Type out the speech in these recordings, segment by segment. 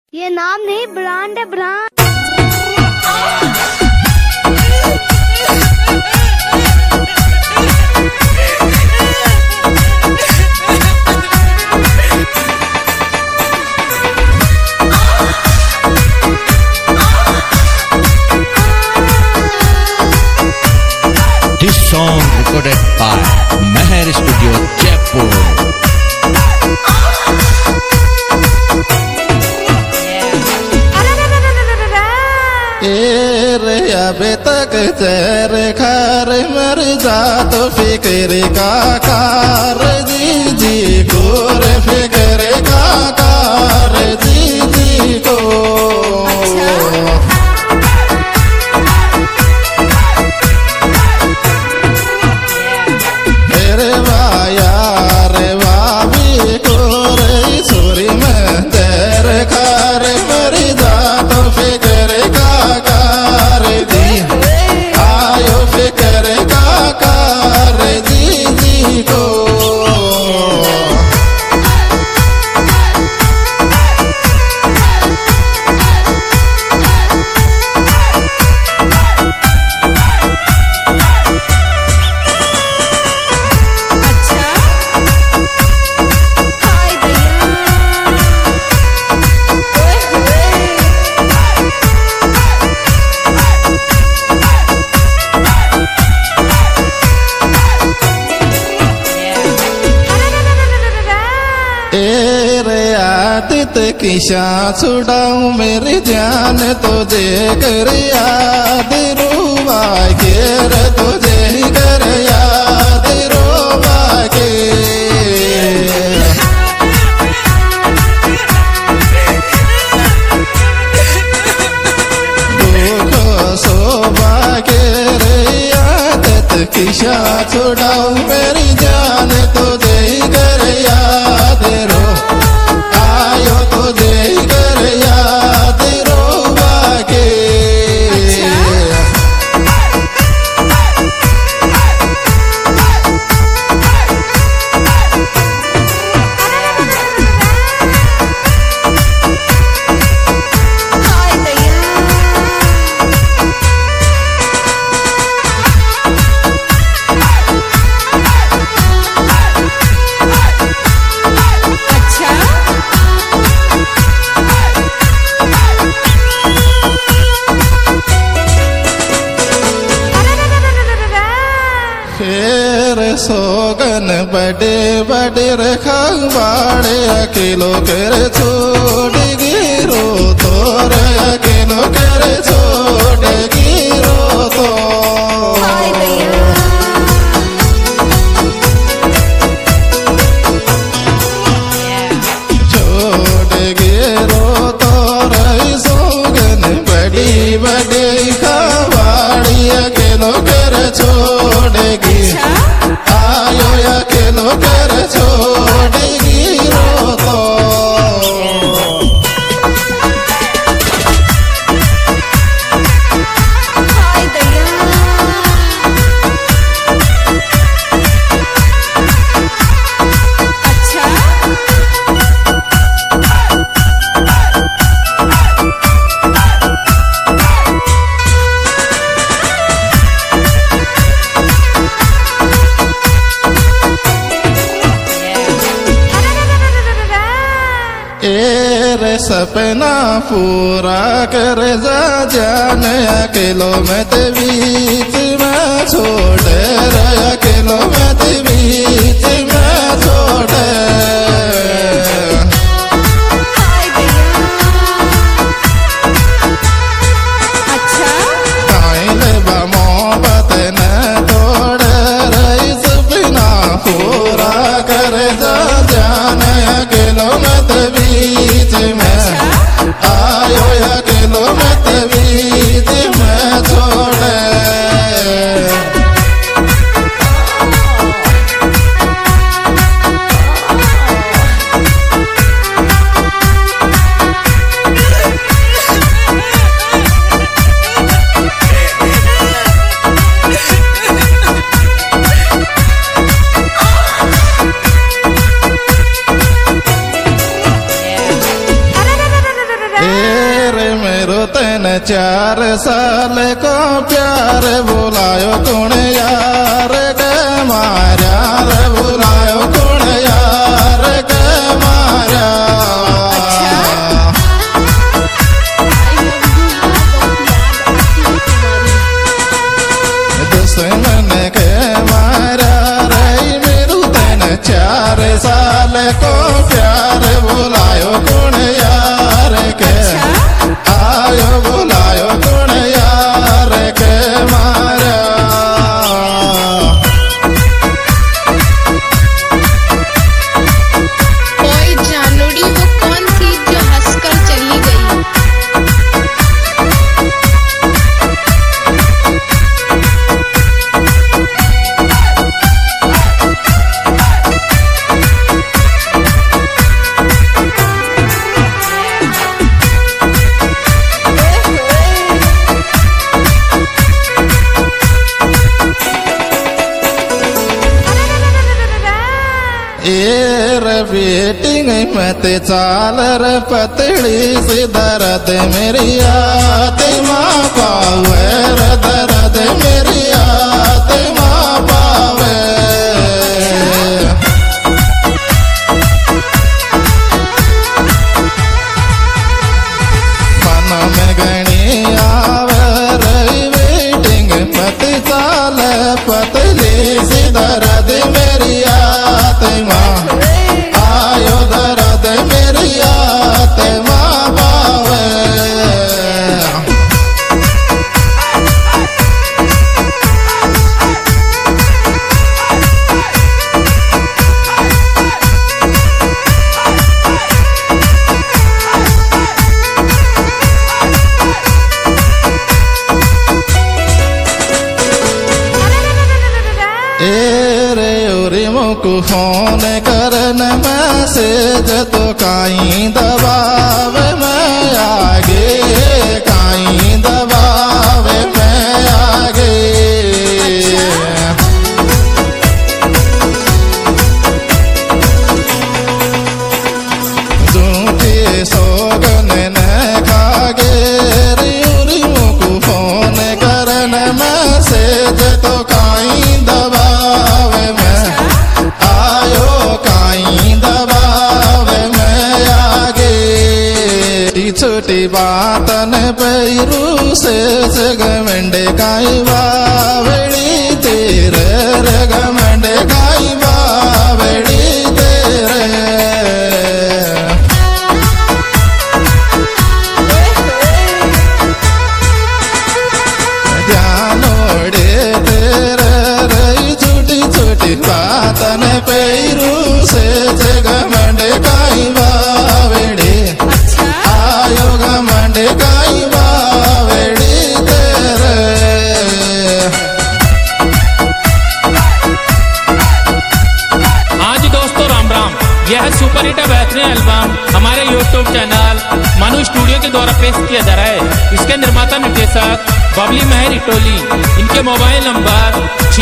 ये नाम नहीं, ब्रांड है, brand. This song recorded by Meher Studio, Jaipur. अबे तक चेर खार मर जा तो फिक्र का कार जी जी को रे फिक्र का कार जी जी को। तेरे वाया रे वाबी को रे सूरी में चेर खार मर जा तो फिक्र का कार जी आयो फिक्र का कार जी जी को। किशा छुड़ाऊं मेरी जान तुझे कर याद रूबा के रे तुझे कर याद रूबा के। दुख सोबा के रे याद किशा छुड़ाऊं मेरी जान तुझे कर याद रो आयो तुझे कर याद रोवा के। फिर सोगन बड़े बड़े रखवाड़े अकेलो कर छोड़ गिरो तोर अकेलो कर छोड़ गिरो तो। छोड़ गिरो तोर सोगन बड़ी बड़ी खवाड़ी अकेलो कर छोड़ेगी आयो अकेलो कर छोड़ेगी रो तो। रे सपना पूरा कर जा जान अकेलो मत बीच में छोड़ रे अकेलो मत बीच में छोड़। मोहब्बत न तोड़ रे सपना पूरा कर जा जान अकेलो मत बीच में आयो अकेलो मत बीच में छोड़। 4 साल को प्यार बुलायो कौन यार के मारा रे बुलायो कौन यार के मारा दुश्मन के मारा रे मेरू तन 4 साल को प्यार बुलायो कौन यार के आयो बुलायो कौन यार के मारा कोई जानोड़ी वो कौन थी जो हंसकर चली गई? बेटिंग मत चाल रे पतली सी दर्द मेरी आत्मा पावे रे दर्द मेरी आत्मा पावे मन में गणी आवे रे बेटिंग मत चाल पतली सी दर्द मेरी आत्मा आयो दर्द मेरी आत्मा पावे को फोन करन मैसेज तो काई दबावे मैं आगे काई दबावे मैं आगे झूठी सोगन न खागे री को फोन करन मैसेज तो काई दबावे मैं आयो काई दबावे मैं आगे छोटी बातन पैरू से घमंडे काई बावड़ी तेरे रे घमंडे काई बावड़ी तेरे ध्यानोड़े तेरे रे छोटी छोटी बातन पैरू से घमंड काई बावड़ी आयो घमंड काई बावड़ी तेरे हाँ जी दोस्तों, राम राम। यह है सुपर हिट बेहतरीन एल्बम हमारे यूट्यूब चैनल मनु स्टूडियो के द्वारा पेश किया जा रहा है। इसके निर्माता निर्देशक बबली महर इटोली। इनके मोबाइल नंबर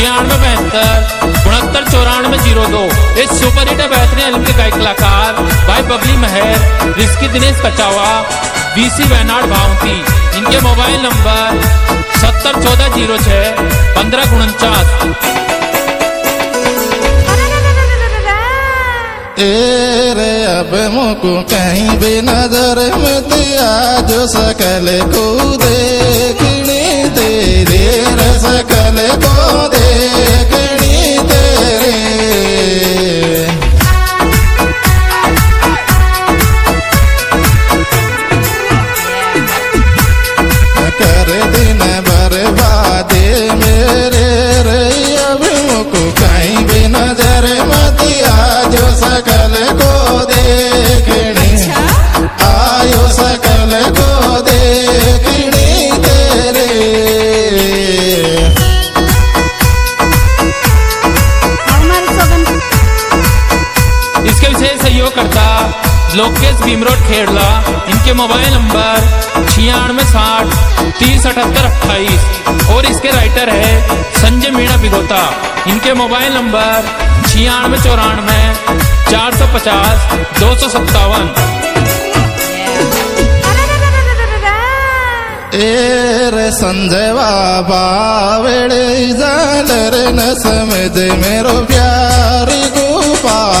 9672 इस सुपर हिट बेहतरीन एल्बम के गायक कलाकार भाई बबली महर, रिस्की दिनेश कचावा, VC वैनाड भावती। इनके मोबाइल नंबर 701406 1549। तेरे अब मुको कहीं भी नजर मत आज सकल को देखनी तेरे रे सकल को देखनी तेरे कर दिन बर्बादे मेरे रे अब मुको कहीं भी नजर मत आज सकल को देखनी आयो सकल को देखनी तेरे इसके विशेष सहयोगकर्ता लोकेश भीमरोड खेड़ला। इनके मोबाइल नंबर 9660 3078 28 और इसके राइटर है संजय मीणा बिगोता। इनके मोबाइल नंबर 9694 450 257। ए रे संजय बाबा वेड़े जालर न समझ मेरो प्यारी गोपाल